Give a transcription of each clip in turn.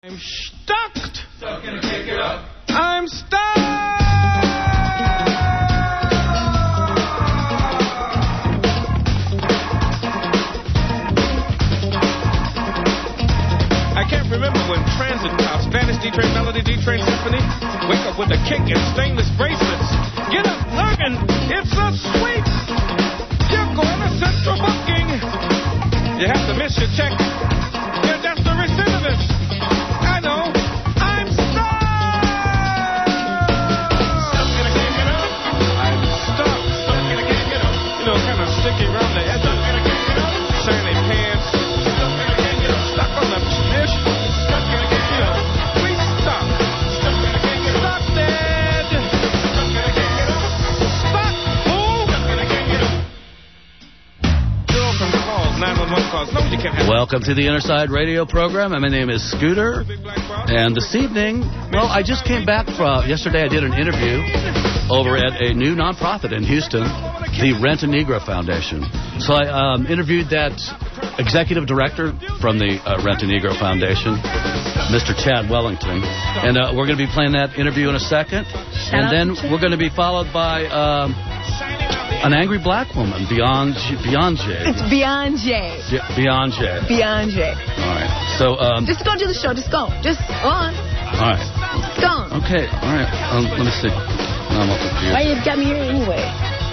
I'm stuck. Stuck in a kick it up. I'm stuck. I can't remember when transit cops, Spanish D-Train, Melody D-Train Symphony, wake up with a kick and stainless bracelets. Get up, Lurgan, it's a sweep. You're going to central booking. You have to miss your check. You're just a recidivist. I know. I'm stuck. Stuck in a kick it up. I'm stuck. Stuck in a kick it up. You know, kind of sticky around the edges. Stuck in a kick it up. Sandy pants. Stuck in a kick it up. Stuck on the dish. Stuck in a kick it up. We stuck. Stuck in a kick it up. Stuck dead. Stuck in a kick it up. Stuck. Fool. Stuck in a kick it up. Girl from calls. 911 calls. No, you can't have. Welcome to the Innerside Radio program. My name is Scooter. And this evening, well, I just came back from, yesterday I did an interview over at a new nonprofit in Houston, the Rent a Negro Foundation. So I interviewed that executive director from the Rent a Negro Foundation, Mr. Chad Wellington. And we're going to be playing that interview in a second. And then we're going to be followed by an angry black woman, Beyonce. It's Beyonce. Beyonce. Beyonce. All right. So, just go to the show. Just go. Just on. All right. Go on. Okay. All right. Let me see. No, I'm up with you. Why you got me here anyway?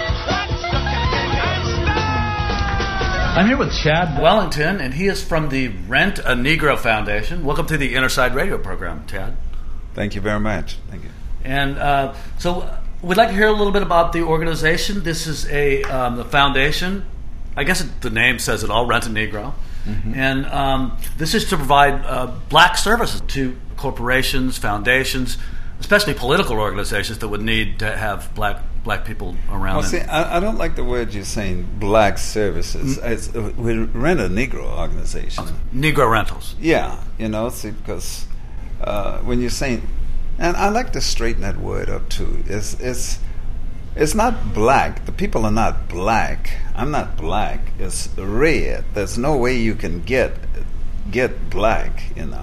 I'm here with Chad Wellington, and he is from the Rent a Negro Foundation. Welcome to the Innerside Radio program, Chad. Thank you very much. Thank you. And so we'd like to hear a little bit about the organization. This is a foundation. I guess the name says it all, Rent a Negro. Mm-hmm. And this is to provide black services to corporations, foundations, especially political organizations that would need to have black people around. Well, see, I don't like the word you're saying, black services. Mm-hmm. We Rent a Negro organization. Negro rentals. Yeah, see, because when you're saying, and I like to straighten that word up too. It's not black. The people are not black. I'm not black. It's red. There's no way you can get black,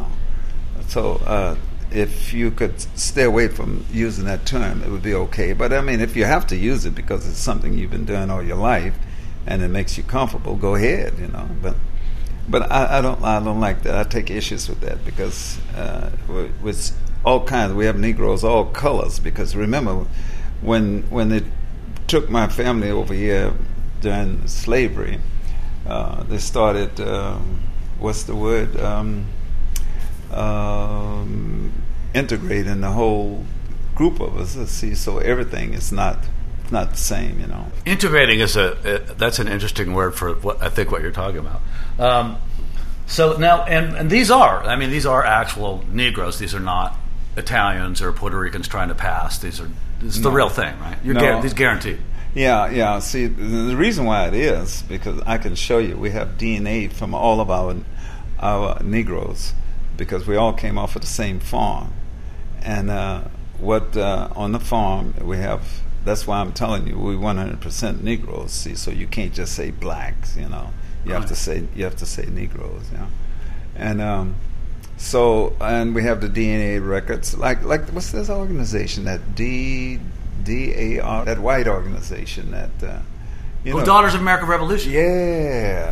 So if you could stay away from using that term, it would be okay. But I mean, if you have to use it because it's something you've been doing all your life and it makes you comfortable, go ahead, But I don't like that. I take issues with that because with all kinds. We have Negroes, all colors. Because remember, when they took my family over here during slavery, they started, what's the word? Integrating the whole group of us. See, so everything is not the same, Integrating is that's an interesting word for what you're talking about. So now, and these are actual Negroes. These are not Italians or Puerto Ricans trying to pass. This is the real thing, right? These guaranteed. Yeah. See, the reason why it is because I can show you. We have DNA from all of our Negroes because we all came off of the same farm, and on the farm we have. That's why I'm telling you, we 100% Negroes. See, so you can't just say blacks. You have to say Negroes. And and we have the DNA records. Like what's this organization? That DAR, that white organization that Daughters of American Revolution. Yeah.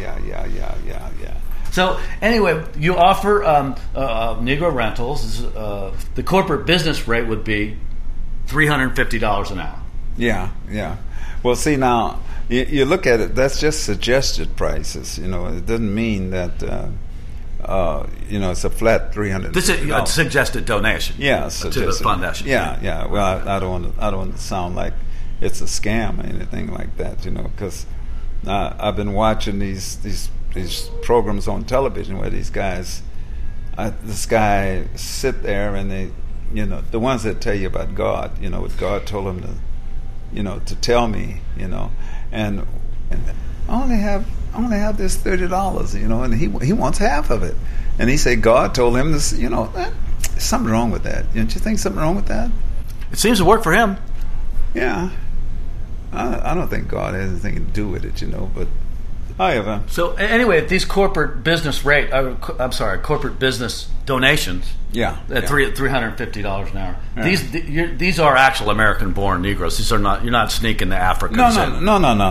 So anyway, you offer Negro rentals. The corporate business rate would be $350 an hour. Yeah. Well, see now, you look at it. That's just suggested prices. It doesn't mean that it's a flat $300. This is a suggested donation. Yeah, to the foundation. Yeah. Well, I don't want to sound like it's a scam or anything like that. Because I've been watching these programs on television where these guys, this guy sit there and they, the ones that tell you about God, what God told him to, to tell me, and I only have this $30, and he wants half of it, and he said God told him this, something wrong with that. Don't you think something wrong with that? It seems to work for him. Yeah, I don't think God has anything to do with it, but However, So anyway, if these corporate business corporate business donations, yeah, at $350 an hour. Yeah. These are actual American-born Negroes. These are not. You're not sneaking the Africans in.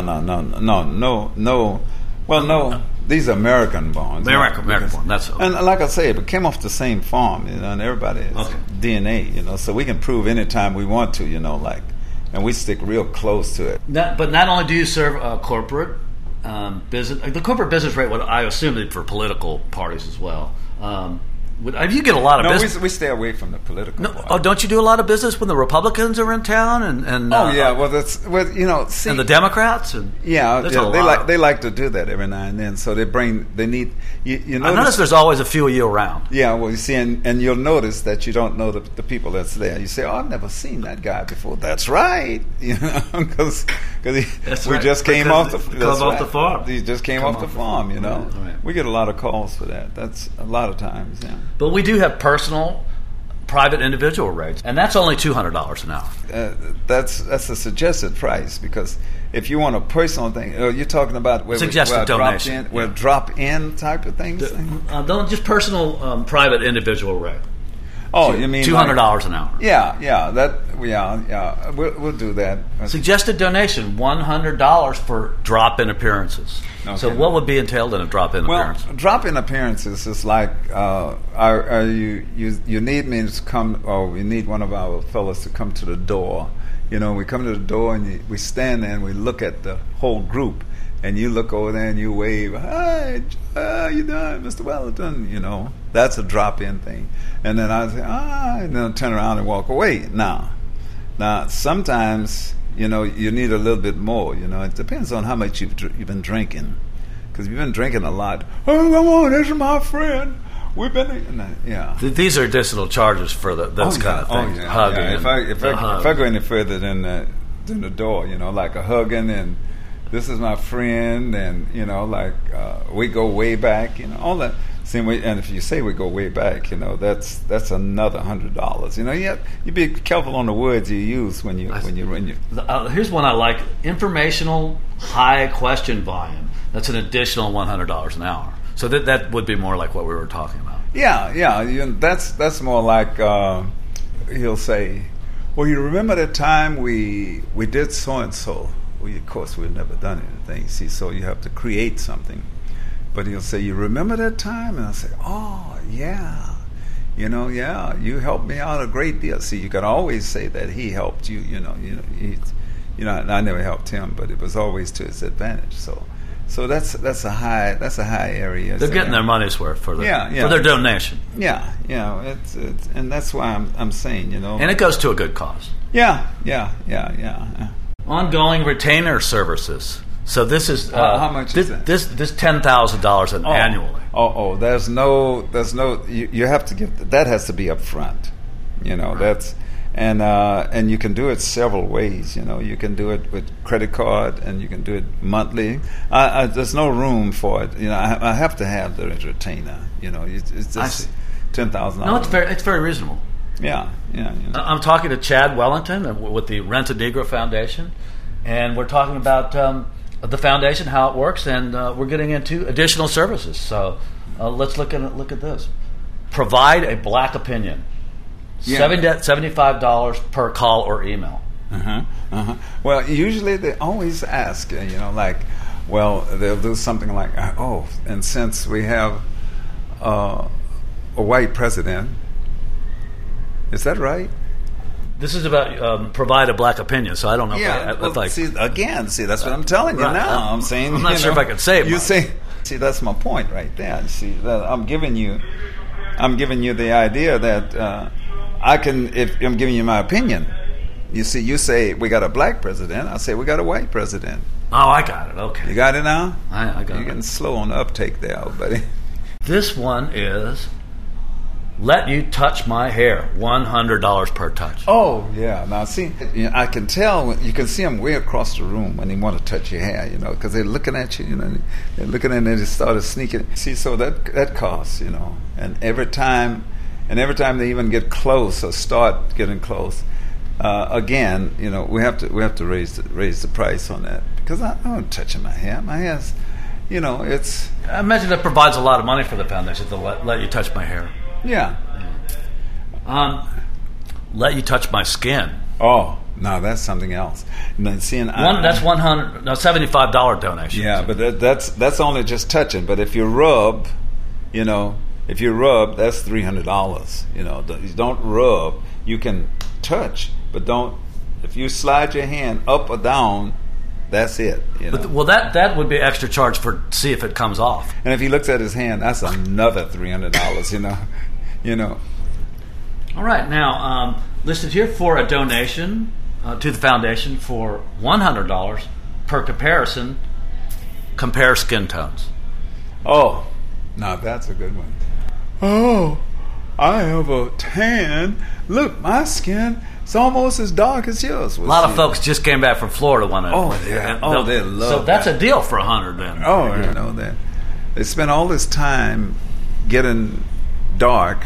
No. Well, no. These are American born. American born. That's okay. And like I say, it came off the same farm, and everybody is DNA, so we can prove anytime we want to, and we stick real close to it. But not only do you serve corporate business, the corporate business rate, what I assume is for political parties as well. You get a lot of business. We stay away from the political part. Oh, don't you do a lot of business when the Republicans are in town and and the Democrats they like to do that every now and then. So they need you I notice there's always a few of you around. Yeah, well, you see, and you'll notice that you don't know the people that's there. You say, "Oh, I've never seen that guy before." That's right, because we just came off the farm. He just came off the farm. Right. We get a lot of calls for that. That's a lot of times. Yeah. But we do have personal, private, individual rates, and that's only $200 an hour. That's a suggested price, because if you want a personal thing, you're talking about suggested donation, drop-in type of things. Just personal, private, individual rate. Oh, you mean $200 an hour? Yeah. We'll do that. Suggested donation $100 for drop-in appearances. Okay. So what would be entailed in a drop-in appearance? Well, drop-in appearances is like, you need me to come, or we need one of our fellows to come to the door. We come to the door and we stand there and we look at the whole group, and you look over there and you wave, "Hi, how you doing, Mr. Wellington?" That's a drop-in thing. And then I say, and then I'll turn around and walk away. Now, sometimes, you need a little bit more. It depends on how much you've been drinking. Because if you've been drinking a lot, "Oh, come on, this is my friend. We've been..." Yeah. These are additional charges for those kind of things. Hugging. If I go any further than the door, like a hugging and this is my friend, and we go way back, all that. And if you say we go way back, that's another $100. You be careful on the words you use when you. Here's one I like: informational, high question volume. That's an additional $100 an hour. So that would be more like what we were talking about. Yeah. That's more like he'll say, "Well, you remember that time we did so and so." Well, of course, we've never done anything. See, so you have to create something. But he'll say, "You remember that time?" And I'll say, "Oh, yeah. You helped me out a great deal." See, you can always say that he helped you. I never helped him, but it was always to his advantage. So that's a high area. They're getting their money's worth for their donation. Yeah. It's and that's why I'm saying, And it goes to a good cause. Yeah. Ongoing retainer services. So this is how much is that? This $10,000 annually. There's no. You have to give that. Has to be up front. That's and you can do it several ways. You can do it with credit card, and you can do it monthly. There's no room for it. I have to have the retainer. It's just $10,000. No, it's very reasonable. Yeah. I'm talking to Chad Wellington with the Rent a Negro Foundation, and we're talking about the foundation, how it works, and we're getting into additional services. So let's look at this. Provide a black opinion. $75 per call or email. Well, usually they always ask, they'll do something like, and since we have a white president, is that right? This is about provide a black opinion, so I don't know. That's what I'm telling you now. I'm saying I'm not sure if I can say it. You say, that's my point right there. See, that I'm giving you the idea that if I'm giving you my opinion. You see, you say we got a black president. I say we got a white president. Oh, I got it. Okay, you got it now. I got it. You're getting slow on the uptake there, buddy. This one is. Let you touch my hair, $100 per touch. Oh, yeah. Now, see, I can tell, you can see them way across the room when they want to touch your hair, because they're looking at you, they're looking and they just started sneaking. See, so that costs, and every time they even get close or start getting close, again, we have to raise the price on that, because I'm not touching my hair. My hair's, you know, it's... I imagine that provides a lot of money for the foundation to let you touch my hair. Yeah. Let you touch my skin. Oh, no, that's something else. That's $75 donation. Yeah, but that's only just touching. But if you rub, you know, that's $300. You know, you don't rub. You can touch, but don't. If you slide your hand up or down, that's it. You know? Well, that would be extra charge for see if it comes off. And if he looks at his hand, that's another $300. You know. All right, now listed here for a donation to the foundation for $100 per comparison. Compare skin tones. Oh, now that's a good one. Oh, I have a tan. Look, my skin is almost as dark as yours. A lot of folks just came back from Florida one night. Oh, yeah. Oh, they love So that's a deal for $100 then. Oh, you know that. They spend all this time getting dark,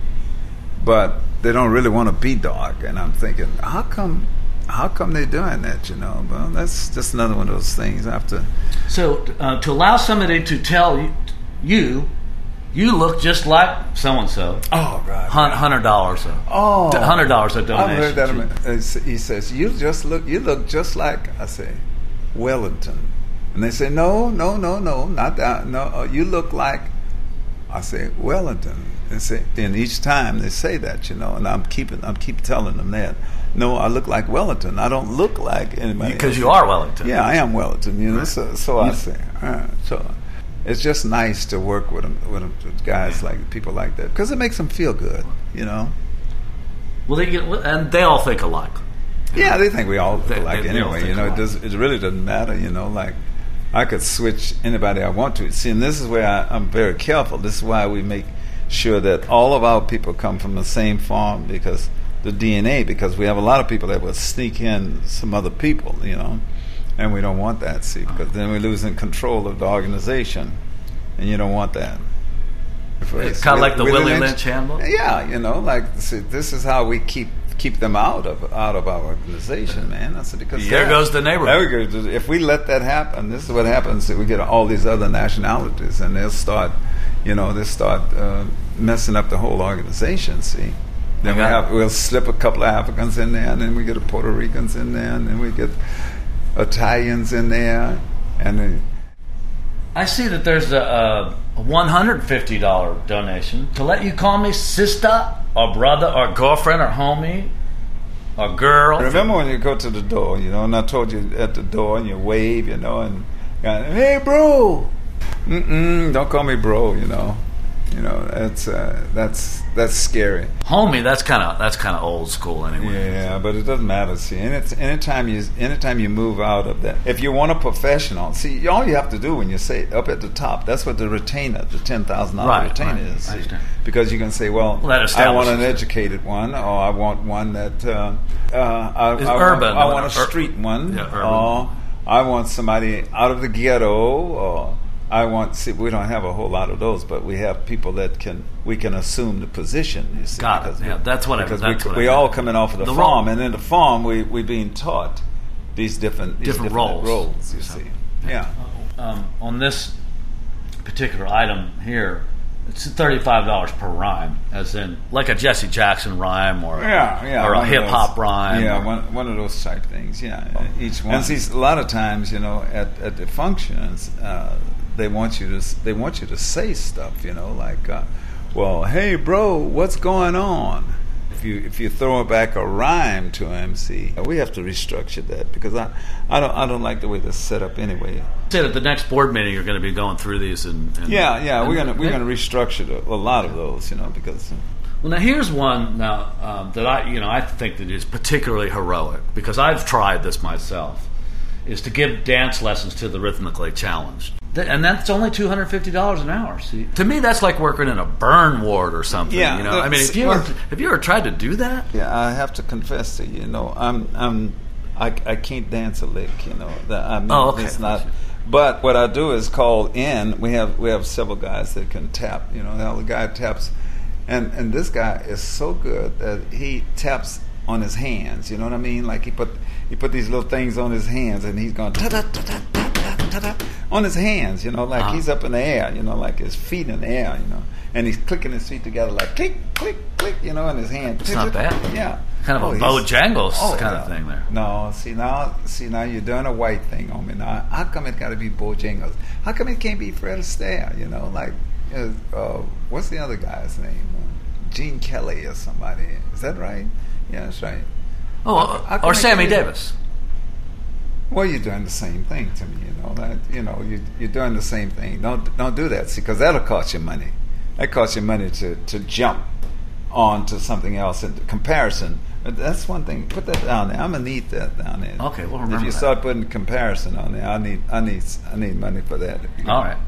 but they don't really want to be dark. And I'm thinking, how come they're doing that, you know? Well, that's just another one of those things. I have to... So to allow somebody to tell you look just like so-and-so. Oh, right. $100. Oh. $100 a donation. I've heard that. He says, you look just like, I say, Wellington. And they say, no, not that. No, you look like, I say, Wellington. And each time they say that, you know, and I keep telling them that. No, I look like Wellington. I don't look like anybody. Because you are Wellington. Yeah, I am Wellington. You know, so I say. So it's just nice to work with guys like people like that because it makes them feel good. You know. Well, they all think alike. Yeah, they think we all look alike anyway. You know, alike. It really doesn't matter. You know, like I could switch anybody I want to. See, and this is where I'm very careful. This is why we make sure that all of our people come from the same farm because the DNA. Because we have a lot of people that will sneak in some other people. You know. And we don't want that, see, because then we're losing control of the organization, and you don't want that. It's kind of like the Willie Lynch handbook. Yeah, you know, like see, this is how we keep them out of our organization, man. I said because there goes the neighborhood. There we go. If we let that happen, this is what happens. We get all these other nationalities, and they'll start messing up the whole organization. See. Then we'll slip a couple of Africans in there, and then we get the Puerto Ricans in there, and then we get Italians in there, and then I see that there's a $150 donation to let you call me sister or brother or girlfriend or homie or girl. Remember when you go to the door, you know, and I told you at the door and you wave, you know, and hey bro, don't call me bro, you know. You know, that's scary. Homie, that's kind of old school anyway. Yeah, but it doesn't matter. See, anytime you move out of that, if you want a professional, see, all you have to do when you say up at the top, that's what the retainer, the $10,000 retainer is. I understand. Because you can say, well I want an educated one, or I want one that urban. I want a street one, or I want somebody out of the ghetto, or we don't have a whole lot of those, but we have people that we can assume the position. You see, got it. Yeah, that's what we all coming off of the farm, and in the farm we being taught these different roles. You see, yeah. On this particular item here, it's $35 per rhyme, as in like a Jesse Jackson rhyme or a hip hop rhyme. Yeah, one of those type things. Yeah, each one. And see, a lot of times, you know, at the functions. They want you to say stuff, you know, like, well, hey, bro, what's going on? If you throw back a rhyme to him, see, we have to restructure that because I don't like the way that's set up anyway. You said at the next board meeting you're going to be going through these we're gonna restructure a lot of those, you know, because. Well, now here's one that I think that is particularly heroic because I've tried this myself, is to give dance lessons to the rhythmically challenged. And that's only $250 an hour. See, to me, that's like working in a burn ward or something. Yeah, you know. I mean, have you ever tried to do that? Yeah, I have to confess to you. You know, I can't dance a lick. You know, okay. It's not. But what I do is call in. We have several guys that can tap. You know, the guy taps, and this guy is so good that he taps on his hands. You know what I mean? Like he put these little things on his hands, and he's going ta ta ta ta ta ta on his hands, you know, like he's up in the air, you know, like his feet in the air, you know, and he's clicking his feet together like click, click, click, you know, in his hand. It's not bad. Yeah. Kind of a Bojangles kind of thing there. No, see now you're doing a white thing on me. Now, how come it got to be Bojangles? How come it can't be Fred Astaire? You know, like what's the other guy's name? Gene Kelly or somebody. Is that right? Yeah, that's right. Oh, or Sammy Davis. Well, you're doing the same thing to me. You're doing the same thing. Don't do that. See, because that'll cost you money. That costs you money to jump on to something else in comparison. That's one thing. Put that down there. I'm gonna need that down there. Okay, we'll remember if you that. start putting comparison on there, I need money for that. All right.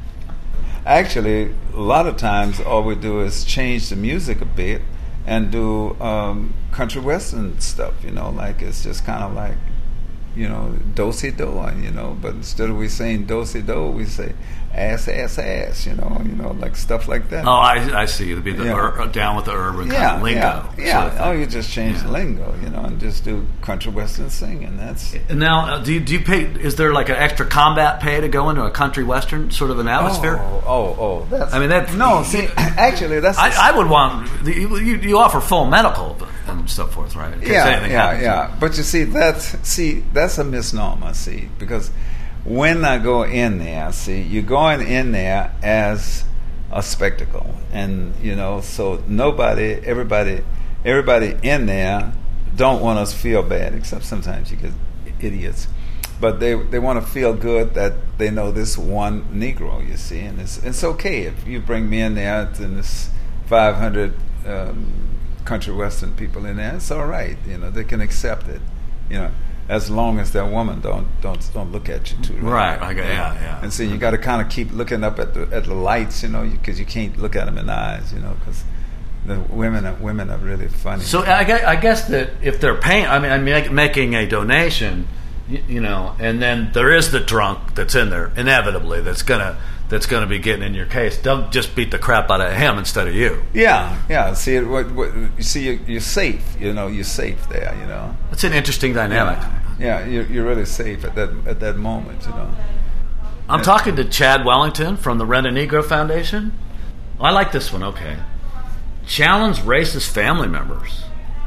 Actually, a lot of times all we do is change the music a bit and do country western stuff. You know, like it's just kind of like, you know, do-si-do, you know. But instead of we saying do-si-do, we say ass, ass, ass. You know, like stuff like that. Oh, I see. It'd be the down with the urban kind of lingo. Yeah. Sort of you just change the lingo, you know, and just do country western singing. That's now. Do you pay? Is there like an extra combat pay to go into a country western sort of an atmosphere? Oh. That's, I mean, that. No, see, actually, that's. I would want. You offer full medical and so forth, right? Yeah. But you see, that's a misnomer. See, because when I go in there, see, you're going in there as a spectacle, and you know, so everybody in there don't want us to feel bad, except sometimes you get idiots, but they want to feel good that they know this one Negro, you see, and it's okay if you bring me in there and there's 500 country western people in there, it's all right, you know, they can accept it, you know, as long as that woman don't look at you too. Right. Yeah. And so you got to kind of keep looking up at the lights, you know, because you can't look at them in the eyes, you know, because the women are really funny. So I guess that if they're paying, I'm making a donation, you know, and then there is the drunk that's in there inevitably that's gonna be getting in your case. Don't just beat the crap out of him instead of you. Yeah. See, you see, you're safe. You know, you're safe there. You know, it's an interesting dynamic. Yeah, you're really safe at that moment. You know. I'm talking to Chad Wellington from the Rent a Negro Foundation. I like this one. Okay, challenge racist family members.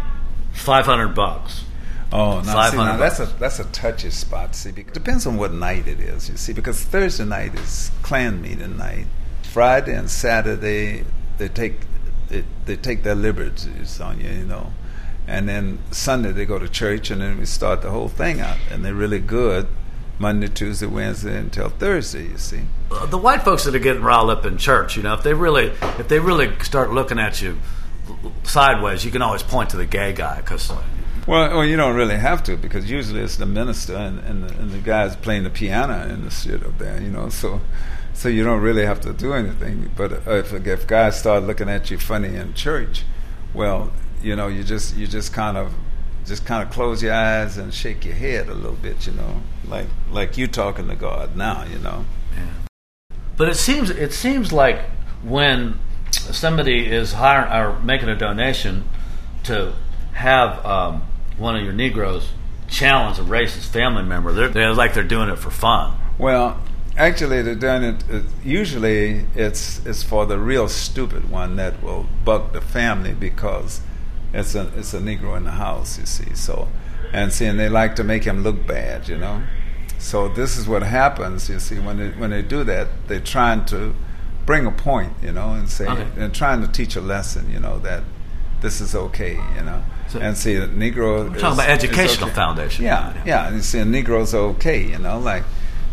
$500. Oh, now that's a touchy spot. See, because it depends on what night it is. You see, because Thursday night is Klan meeting night. Friday and Saturday they take their liberties on you, you know, and then Sunday they go to church, and then we start the whole thing out, and they're really good Monday, Tuesday, Wednesday until Thursday. You see, the white folks that are getting riled up in church, you know, if they really start looking at you sideways, you can always point to the gay guy because. Well, you don't really have to, because usually it's the minister and the guys playing the piano and the shit up there, you know. So you don't really have to do anything. But if guys start looking at you funny in church, well, you know, you just kind of close your eyes and shake your head a little bit, you know, like you talking to God now, you know. Yeah. But it seems like when somebody is hiring or making a donation to have one of your Negroes challenge a racist family member, they're like they're doing it for fun. Well, actually, they're doing it. Usually, it's for the real stupid one that will bug the family because it's a Negro in the house. You see, and they like to make him look bad. You know, so this is what happens. You see, when they do that, they're trying to bring a point. You know, and say and trying to teach a lesson. You know, that this is okay. You know. And see, a Negro. We're talking about educational foundation. Yeah. And you see, a Negro's okay, you know, like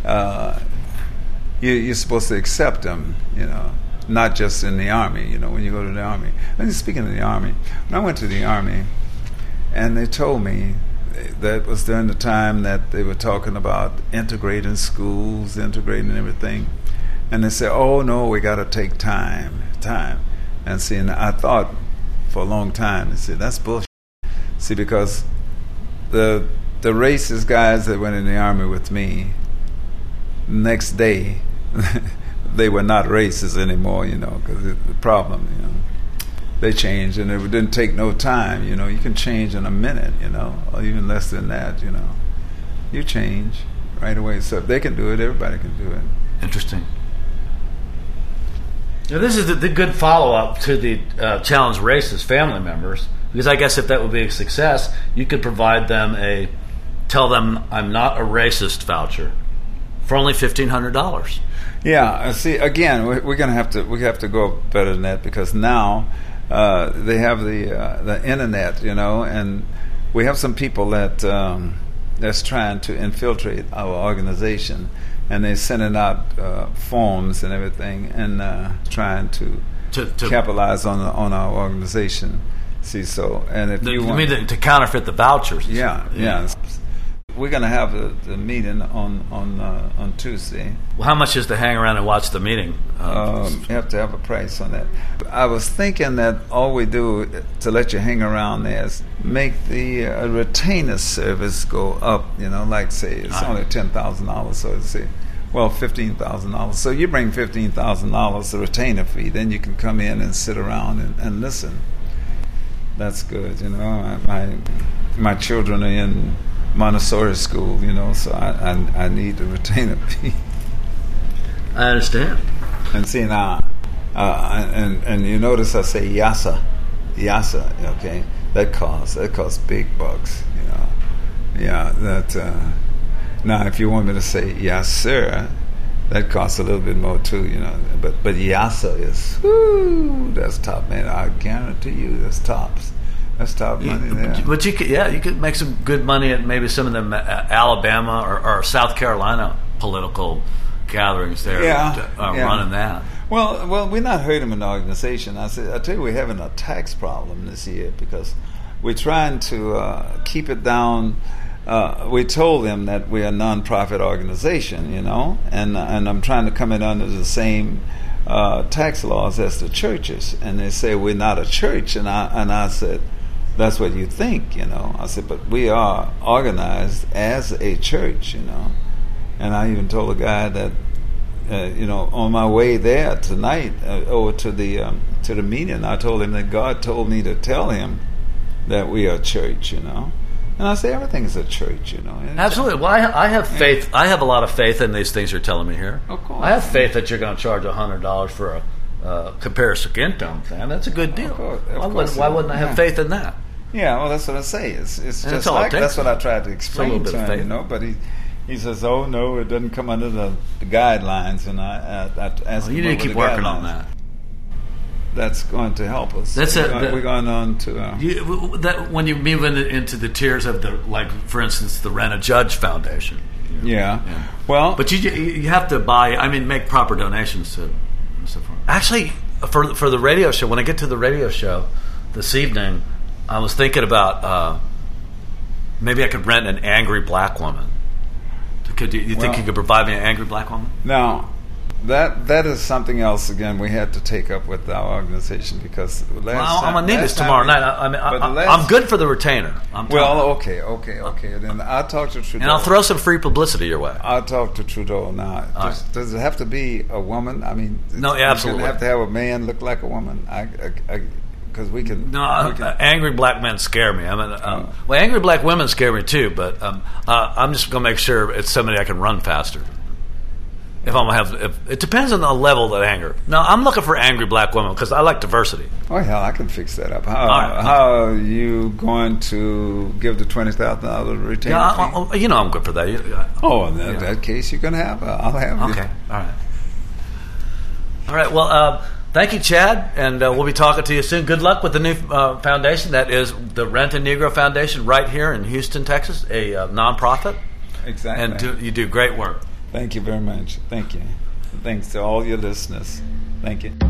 you're supposed to accept them, you know, not just in the Army, you know, when you go to the Army. And speaking of the Army, when I went to the Army, and they told me that was during the time that they were talking about integrating schools, integrating everything, and they said, "Oh no, we got to take time." And see, and I thought for a long time, they said that's bullshit. See, because the racist guys that went in the Army with me, next day, they were not racist anymore, you know, because the problem, you know, they changed, and it didn't take no time, you know. You can change in a minute, you know, or even less than that, you know. You change, right away. So if they can do it, everybody can do it. Interesting. Now, this is the good follow-up to the Challenge Races family members, because I guess if that would be a success, you could provide them tell them I'm not a racist voucher for only $1,500. Yeah. See, again, we're gonna have to go better than that, because now they have the internet, and we have some people that's trying to infiltrate our organization. And they're sending out forms and everything, and trying to capitalize on our organization. See, so and if you mean to counterfeit the vouchers? Yeah. We're going to have the meeting on Tuesday. Well, how much is to hang around and watch the meeting? You have to have a price on that. I was thinking that all we do to let you hang around there is make the retainer service go up. Like say it's only $10,000, so it's say, well, $15,000. So you bring $15,000, the retainer fee, then you can come in and sit around and listen. That's good. My children are in Montessori school, so I need the retainer fee. I understand. And see now, and you notice I say yasa, okay? That costs big bucks, Yeah, that. Now, if you want me to say yes, sir, that costs a little bit more too, But yasa is, that's top, man. I guarantee you, that's tops. That's top money there. But you could make some good money at maybe some of the Alabama or South Carolina political gatherings there. Running that. Well, we're not hurting an organization. I tell you, we're having a tax problem this year because we're trying to keep it down. We told them that we're a non-profit organization, and I'm trying to come in under the same tax laws as the churches. And they say we're not a church, and I said, that's what you think, I said, but we are organized as a church, And I even told a guy that, on my way there tonight over to the meeting, I told him that God told me to tell him that we are a church, And I say everything is a church, Absolutely. Well, I have faith. I have a lot of faith in these things you're telling me here. Of course. I have faith that you're going to charge $100 for a comparison income thing. That's a good deal. Why wouldn't I have faith in that? Yeah, well, that's what I say. It's just like that's what I tried to explain to him, But he says, "Oh no, it doesn't come under the guidelines." And I asked him, you need to keep working on that. That's going to help us. We're going on to when you move into the tiers of for instance, the Rent a Judge Foundation. Yeah. Well, but you have to make proper donations to. Actually, for the radio show, when I get to the radio show this evening, I was thinking about maybe I could rent an angry black woman. You think you could provide me an angry black woman? Now, that is something else. Again, we had to take up with our organization because I'm gonna need this tomorrow night. I'm good for the retainer. Okay. Then I'll talk to Trudeau, and I'll throw some free publicity your way. I'll talk to Trudeau now. Does it have to be a woman? No, absolutely. You have to have a man look like a woman. Because we can. Angry black men scare me. Angry black women scare me too. But I'm just going to make sure it's somebody I can run faster. It depends on the level of anger. No, I'm looking for angry black women because I like diversity. Oh hell, I can fix that up. How are you going to give the $20,000 retainer? I'm good for that. In that case, you can have. I'll have. Okay. All right. Well. Thank you, Chad, and we'll be talking to you soon. Good luck with the new foundation. That is the Rent a Negro Foundation right here in Houston, Texas, a nonprofit. Exactly. And you do great work. Thank you very much. Thank you. Thanks to all your listeners. Thank you.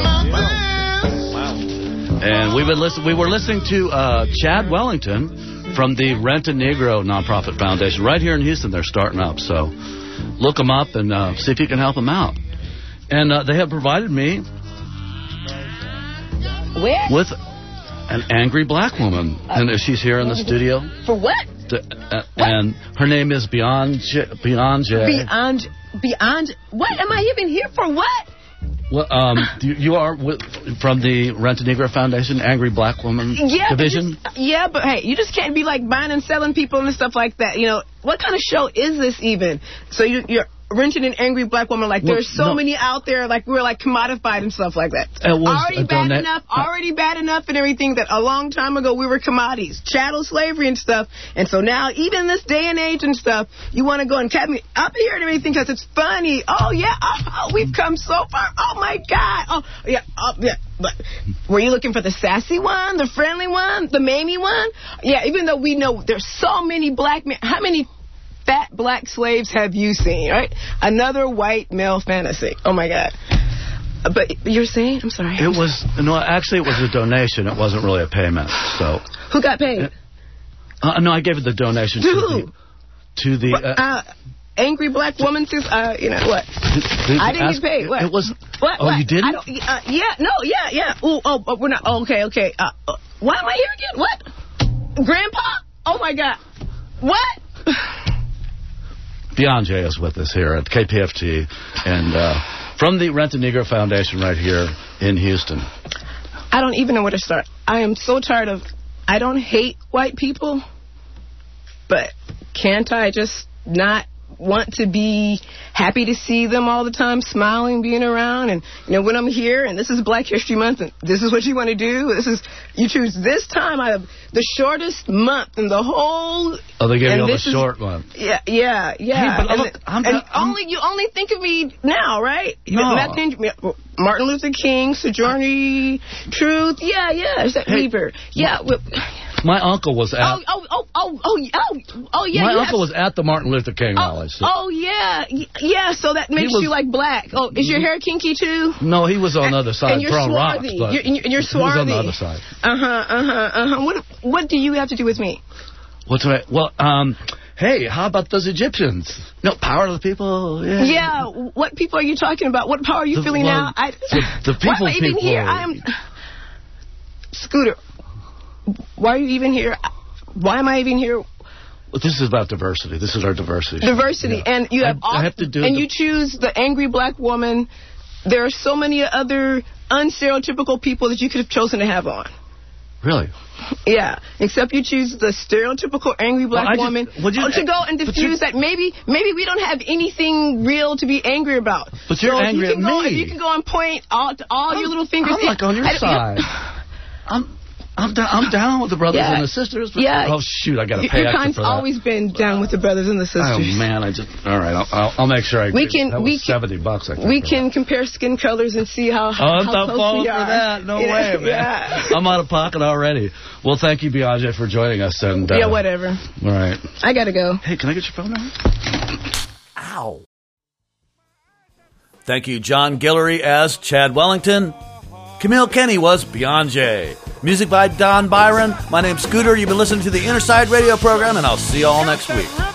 We were listening to Chad Wellington, from the Rent a Negro nonprofit foundation right here in Houston. They're starting up, so look them up and see if you can help them out. And they have provided me with an angry black woman, and she's here in the studio. For what? And her name is Beyonce. Beyond. What am I even here for? What? Well, you are from the Rent a Negro Foundation, Angry Black Woman Division? But hey, you just can't be like buying and selling people and stuff like that. You know, what kind of show is this even? So you're renting an angry black woman, like there's so many out there, like we're like commodified and stuff like that. Already bad enough and everything that a long time ago we were commodities, chattel slavery and stuff. And so now, even this day and age and stuff, you want to go and cat me up here and everything because it's funny. Oh, yeah. Oh, we've come so far. Oh, my God. Oh, yeah. But were you looking for the sassy one, the friendly one, the mamey one? Yeah, even though we know there's so many black men. How many fat black slaves have you seen, right? Another white male fantasy. Oh, my God. But you're saying? I'm sorry. It was a donation. It wasn't really a payment. So who got paid? No, I gave it the donation to the angry black woman. You know what? I didn't get paid. What? It was. What? Oh, you didn't? Yeah. Oh, we're not. Okay. Why am I here again? What? Grandpa? Oh my God. What? Beyonce is with us here at KPFT and from the Rent a Negro Foundation right here in Houston. I don't even know where to start. I am so tired of... I don't hate white people, but can't I just not want to be happy to see them all the time, smiling, being around? And, you know, when I'm here, and this is Black History Month, and this is what you want to do, you choose this time out of the shortest month in the whole... Oh, they gave you the short one. Yeah. Hey, but you only think of me now, right? No. Martin Luther King, Sojourner Truth. Yeah. Is that Weaver? Yeah. My uncle was at... yeah. My uncle was at the Martin Luther King rally. Yeah, so that makes you like black. Oh, is your hair kinky too? No, he was on the other side, and you're throwing rocks. Swarthy. You're swarthy. He was on the other side. What do you have to do with me? Hey, how about those Egyptians? No, power to the people. Yeah, what people are you talking about? What power are you feeling now? The people. Why am I even here? Scooter, why are you even here? Why am I even here? Well, this is about diversity. This is our diversity. Diversity, yeah. And you have you choose the angry black woman. There are so many other unstereotypical people that you could have chosen to have on. Really? Yeah, except you choose the stereotypical angry black woman to go and diffuse that. Maybe we don't have anything real to be angry about. But you're angry at me. If you can go and point all your little fingers. I'm like on your side. I'm down with the brothers and the sisters. But, oh, shoot, I got to pay extra for that. Your kind's always been down with the brothers and the sisters. Oh, man, all right, I'll make sure I agree. That was $70. We can compare skin colors and see how I'm not close falling we for are. that. No way, man. Yeah. I'm out of pocket already. Well, thank you, Beyonce, for joining us. And whatever. All right. I got to go. Hey, can I get your phone number? Ow. Thank you, John Guillory as Chad Wellington. Camille Kenny was Beyonce. Music by Don Byron. My name's Scooter. You've been listening to the Inner Side Radio program, and I'll see you all next week.